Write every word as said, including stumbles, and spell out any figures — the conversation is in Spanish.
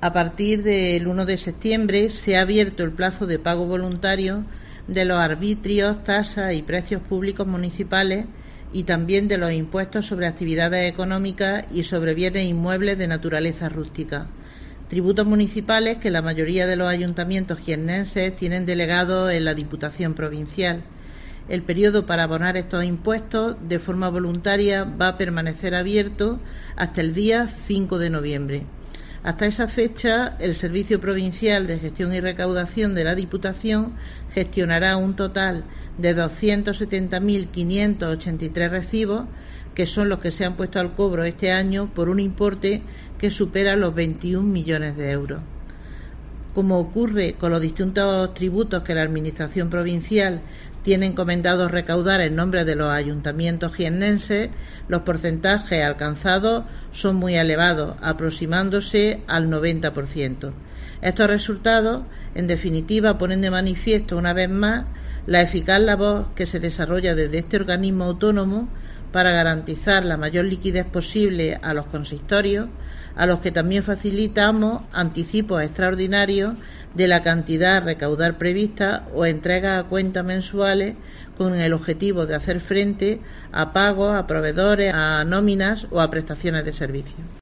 A partir del uno de septiembre se ha abierto el plazo de pago voluntario de los arbitrios, tasas y precios públicos municipales y también de los impuestos sobre actividades económicas y sobre bienes inmuebles de naturaleza rústica. Tributos municipales que la mayoría de los ayuntamientos jiennenses tienen delegados en la Diputación Provincial. El periodo para abonar estos impuestos de forma voluntaria va a permanecer abierto hasta el día cinco de noviembre. Hasta esa fecha, el Servicio Provincial de Gestión y Recaudación de la Diputación gestionará un total de doscientos setenta mil quinientos ochenta y tres recibos, que son los que se han puesto al cobro este año por un importe que supera los veintiún millones de euros. Como ocurre con los distintos tributos que la Administración provincial tiene encomendado recaudar en nombre de los ayuntamientos jiennenses, los porcentajes alcanzados son muy elevados, aproximándose al noventa por ciento. Estos resultados, en definitiva, ponen de manifiesto una vez más la eficaz labor que se desarrolla desde este organismo autónomo para garantizar la mayor liquidez posible a los consistorios, a los que también facilitamos anticipos extraordinarios de la cantidad a recaudar prevista o entregas a cuentas mensuales con el objetivo de hacer frente a pagos a proveedores, a nóminas o a prestaciones de servicios.